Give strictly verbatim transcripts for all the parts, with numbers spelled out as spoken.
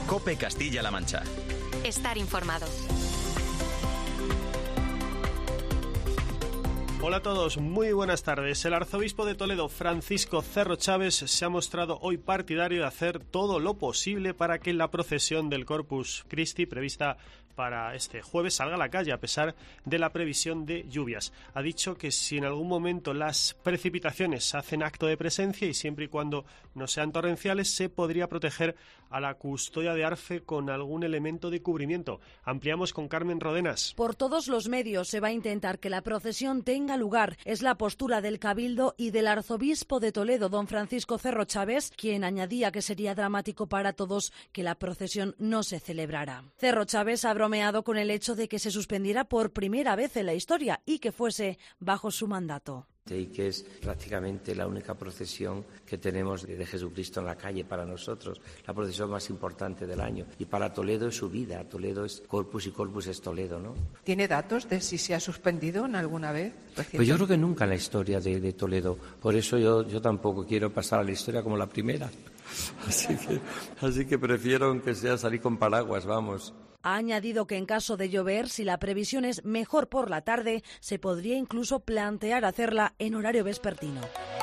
COPE Castilla-La Mancha. Estar informado. Hola a todos, muy buenas tardes. El arzobispo de Toledo, Francisco Cerro Chávez, se ha mostrado hoy partidario de hacer todo lo posible para que la procesión del Corpus Christi prevista para este jueves salga a la calle a pesar de la previsión de lluvias. Ha dicho que si en algún momento las precipitaciones hacen acto de presencia y siempre y cuando no sean torrenciales, se podría proteger a la custodia de Arfe con algún elemento de cubrimiento. Ampliamos con Carmen Rodenas. Por todos los medios se va a intentar que la procesión tenga lugar. Es la postura del Cabildo y del arzobispo de Toledo, don Francisco Cerro Chávez, quien añadía que sería dramático para todos que la procesión no se celebrara. Cerro Chávez ha bromeado con el hecho de que se suspendiera por primera vez en la historia y que fuese bajo su mandato. Y que es prácticamente la única procesión que tenemos de Jesucristo en la calle para nosotros, la procesión más importante del año. Y para Toledo es su vida, Toledo es Corpus y Corpus es Toledo, ¿no? ¿Tiene datos de si se ha suspendido en alguna vez? Pues yo creo que nunca en la historia de, de Toledo, por eso yo, yo tampoco quiero pasar a la historia como la primera. Así que, así que prefiero que sea salir con paraguas, vamos. Ha añadido que en caso de llover, si la previsión es mejor por la tarde, se podría incluso plantear hacerla en horario vespertino.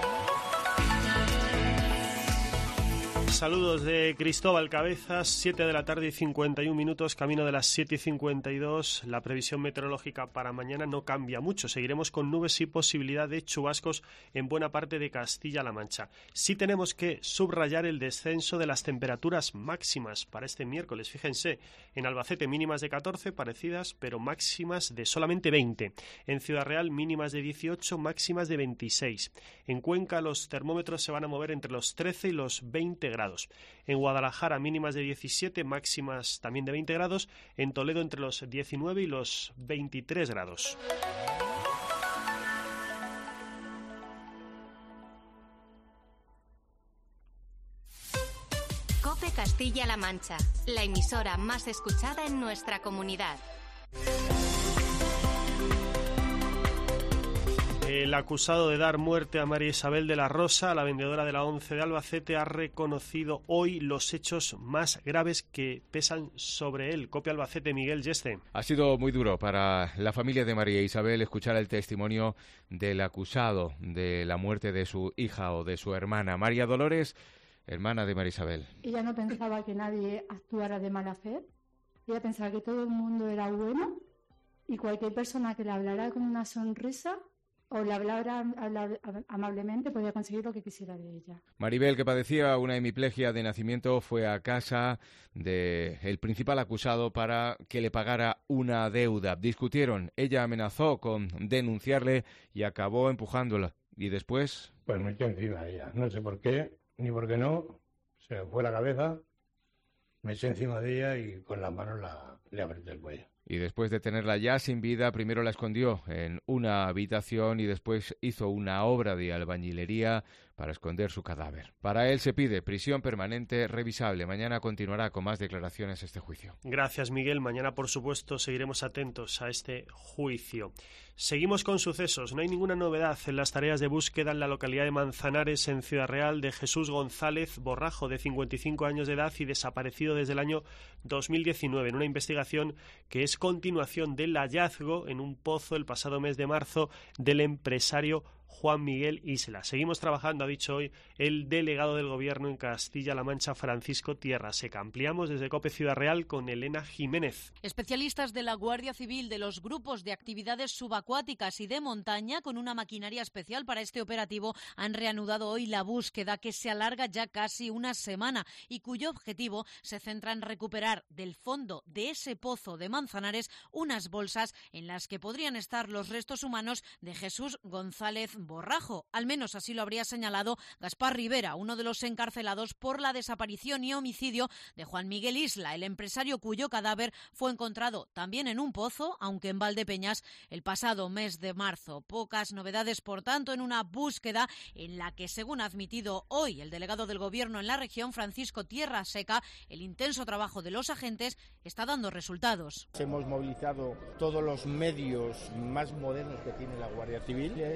Saludos de Cristóbal Cabezas, siete de la tarde y cincuenta y un minutos, camino de las siete y cincuenta y dos. La previsión meteorológica para mañana no cambia mucho. Seguiremos con nubes y posibilidad de chubascos en buena parte de Castilla-La Mancha. Sí tenemos que subrayar el descenso de las temperaturas máximas para este miércoles. Fíjense, en Albacete mínimas de catorce, parecidas, pero máximas de solamente veinte. En Ciudad Real mínimas de dieciocho, máximas de veintiséis. En Cuenca los termómetros se van a mover entre los trece y los veinte grados. En Guadalajara mínimas de diecisiete, máximas también de veinte grados. En Toledo entre los diecinueve y los veintitrés grados. COPE Castilla-La Mancha, la emisora más escuchada en nuestra comunidad. El acusado de dar muerte a María Isabel de la Rosa, la vendedora de la ONCE de Albacete, ha reconocido hoy los hechos más graves que pesan sobre él. COPE Albacete, Miguel Yeste. Ha sido muy duro para la familia de María Isabel escuchar el testimonio del acusado de la muerte de su hija o de su hermana. María Dolores, hermana de María Isabel. Ella no pensaba que nadie actuara de mala fe. Ella pensaba que todo el mundo era bueno y cualquier persona que le hablara con una sonrisa o le hablara amablemente podía conseguir lo que quisiera de ella. Maribel, que padecía una hemiplegia de nacimiento, fue a casa del principal acusado para que le pagara una deuda. Discutieron, ella amenazó con denunciarle y acabó empujándola. ¿Y después? Pues me echó encima de ella. No sé por qué, ni por qué no. Se me fue la cabeza, me eché encima de ella y con las manos la, le apreté el cuello. Y después de tenerla ya sin vida, primero la escondió en una habitación y después hizo una obra de albañilería para esconder su cadáver. Para él se pide prisión permanente revisable. Mañana continuará con más declaraciones este juicio. Gracias, Miguel. Mañana, por supuesto, seguiremos atentos a este juicio. Seguimos con sucesos. No hay ninguna novedad en las tareas de búsqueda en la localidad de Manzanares, en Ciudad Real, de Jesús González Borrajo, de cincuenta y cinco años de edad y desaparecido desde el año dos mil diecinueve, en una investigación que es continuación del hallazgo en un pozo el pasado mes de marzo del empresario Juan Miguel Isla. Seguimos trabajando, ha dicho hoy el delegado del Gobierno en Castilla-La Mancha, Francisco Tierra Seca. Ampliamos desde COPE Ciudad Real con Elena Jiménez. Especialistas de la Guardia Civil, de los grupos de actividades subacuáticas y de montaña, con una maquinaria especial para este operativo, han reanudado hoy la búsqueda, que se alarga ya casi una semana y cuyo objetivo se centra en recuperar del fondo de ese pozo de Manzanares unas bolsas en las que podrían estar los restos humanos de Jesús González Borrajo. Al menos así lo habría señalado Gaspar Rivera, uno de los encarcelados por la desaparición y homicidio de Juan Miguel Isla, el empresario cuyo cadáver fue encontrado también en un pozo, aunque en Valdepeñas, el pasado mes de marzo. Pocas novedades, por tanto, en una búsqueda en la que, según ha admitido hoy el delegado del Gobierno en la región, Francisco Tierra Seca, el intenso trabajo de los agentes está dando resultados. Hemos movilizado todos los medios más modernos que tiene la Guardia Civil. Es importante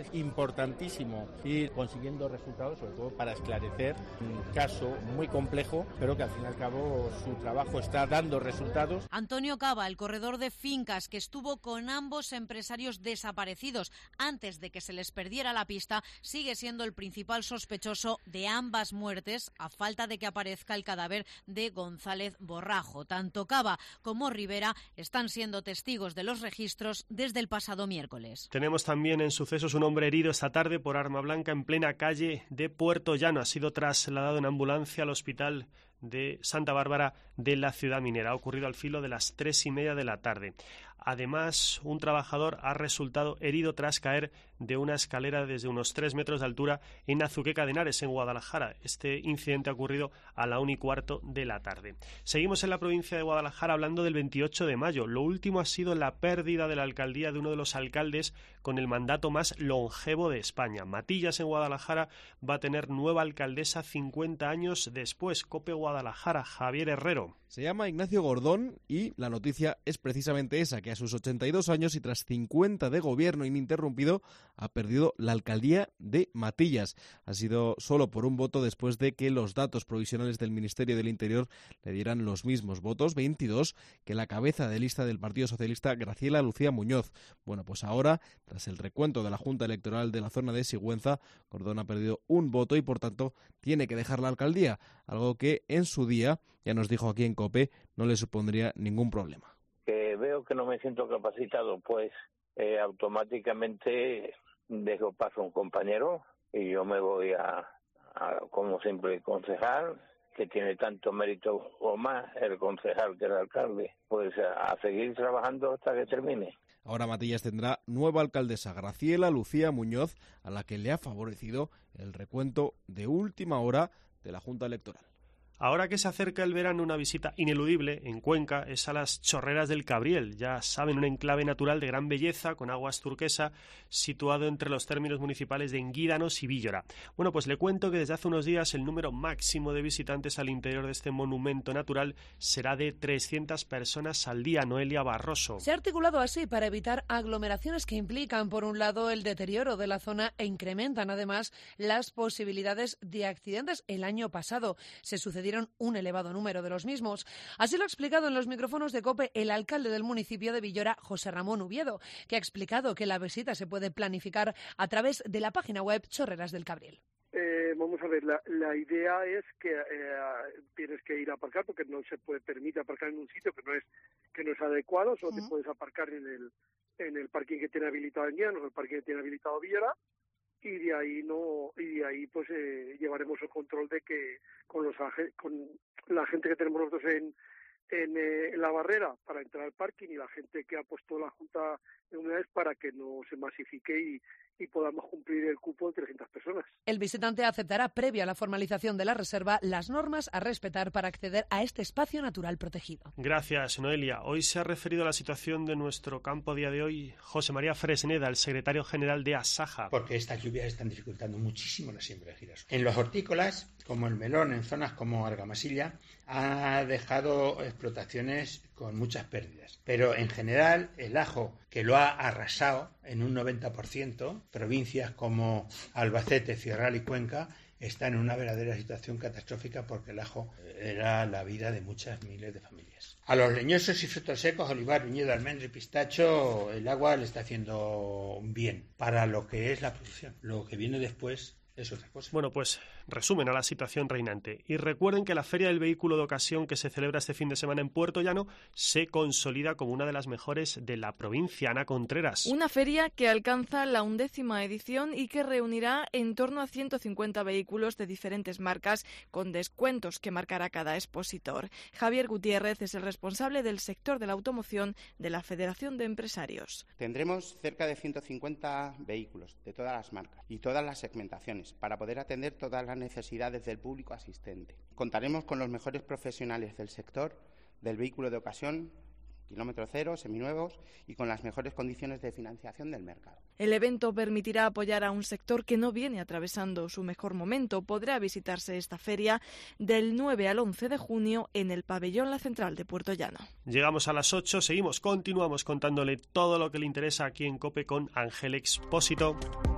importantísimo ir consiguiendo resultados, sobre todo para esclarecer un caso muy complejo, pero que al fin y al cabo su trabajo está dando resultados. Antonio Cava, el corredor de fincas que estuvo con ambos empresarios desaparecidos antes de que se les perdiera la pista, sigue siendo el principal sospechoso de ambas muertes, a falta de que aparezca el cadáver de González Borrajo. Tanto Cava como Rivera están siendo testigos de los registros desde el pasado miércoles. Tenemos también en sucesos un hombre herido esta tarde por arma blanca en plena calle de Puerto Llano. Ha sido trasladado en ambulancia al hospital de Santa Bárbara de la ciudad minera. Ha ocurrido al filo de las tres y media de la tarde. Además, un trabajador ha resultado herido tras caer de una escalera desde unos tres metros de altura en Azuqueca de Henares, en Guadalajara. Este incidente ha ocurrido a la una y cuarto de la tarde. Seguimos en la provincia de Guadalajara hablando del veintiocho de mayo. Lo último ha sido la pérdida de la alcaldía de uno de los alcaldes con el mandato más longevo de España. Matillas, en Guadalajara, va a tener nueva alcaldesa cincuenta años después. COPE Guadalajara, Javier Herrero. Se llama Ignacio Gordón y la noticia es precisamente esa, que a sus ochenta y dos años y tras cincuenta de gobierno ininterrumpido ha perdido la alcaldía de Matillas. Ha sido solo por un voto después de que los datos provisionales del Ministerio del Interior le dieran los mismos votos, veintidós, que la cabeza de lista del Partido Socialista, Graciela Lucía Muñoz. Bueno, pues ahora, tras el recuento de la Junta Electoral de la zona de Sigüenza, Gordón ha perdido un voto y por tanto tiene que dejar la alcaldía, algo que en su día, ya nos dijo aquí en COPE, no le supondría ningún problema. Que veo que no me siento capacitado, pues eh, automáticamente dejo paso a un compañero y yo me voy a, a como simple concejal, que tiene tanto mérito o más el concejal que el alcalde, pues a, a seguir trabajando hasta que termine. Ahora Matillas tendrá nueva alcaldesa, Graciela Lucía Muñoz, a la que le ha favorecido el recuento de última hora de la Junta Electoral. Ahora que se acerca el verano, una visita ineludible en Cuenca es a las Chorreras del Cabriel. Ya saben, un enclave natural de gran belleza, con aguas turquesa, situado entre los términos municipales de Enguídanos y Víllora. Bueno, pues le cuento que desde hace unos días el número máximo de visitantes al interior de este monumento natural será de trescientas personas al día. Noelia Barroso. Se ha articulado así para evitar aglomeraciones que implican, por un lado, el deterioro de la zona e incrementan, además, las posibilidades de accidentes. El año pasado se sucedieron un elevado número de los mismos. Así lo ha explicado en los micrófonos de COPE el alcalde del municipio de Víllora, José Ramón Uviedo, que ha explicado que la visita se puede planificar a través de la página web Chorreras del Cabriel. Eh, vamos a ver, la, la idea es que eh, tienes que ir a aparcar porque no se puede permite aparcar en un sitio que no es que no es adecuado, solo uh-huh. te puedes aparcar en el en el parking que tiene habilitado en Llanos, el parking que tiene habilitado Víllora. Y de ahí no y de ahí pues eh, llevaremos el control de que con los con la gente que tenemos nosotros en en, eh, en la barrera para entrar al parking y la gente que ha puesto la Junta de Unidades para que no se masifique y, y podamos cumplir el cupo de trescientas personas. El visitante aceptará, previa a la formalización de la reserva, las normas a respetar para acceder a este espacio natural protegido. Gracias, Noelia. Hoy se ha referido a la situación de nuestro campo a día de hoy José María Fresneda, el secretario general de Asaja. Porque estas lluvias están dificultando muchísimo la siembra de girasol. En los hortícolas, como el melón, en zonas como Argamasilla, ha dejado explotaciones con muchas pérdidas. Pero en general, el ajo, que lo ha arrasado en un noventa por ciento, provincias como Albacete, Cierral y Cuenca, están en una verdadera situación catastrófica porque el ajo era la vida de muchas miles de familias. A los leñosos y frutos secos, olivar, viñedo, almendro y pistacho, el agua le está haciendo bien para lo que es la producción. Lo que viene después es otra cosa. Bueno, pues resumen a la situación reinante. Y recuerden que la Feria del Vehículo de Ocasión que se celebra este fin de semana en Puerto Llano se consolida como una de las mejores de la provincia. Ana Contreras. Una feria que alcanza la undécima edición y que reunirá en torno a ciento cincuenta vehículos de diferentes marcas con descuentos que marcará cada expositor. Javier Gutiérrez es el responsable del sector de la automoción de la Federación de Empresarios. Tendremos cerca de ciento cincuenta vehículos de todas las marcas y todas las segmentaciones para poder atender todas las necesidades del público asistente. Contaremos con los mejores profesionales del sector del vehículo de ocasión, kilómetro cero, seminuevos y con las mejores condiciones de financiación del mercado. El evento permitirá apoyar a un sector que no viene atravesando su mejor momento. Podrá visitarse esta feria del nueve al once de junio en el pabellón La Central de Puerto Llano. Llegamos a las ocho, seguimos, continuamos contándole todo lo que le interesa aquí en COPE con Ángel Expósito.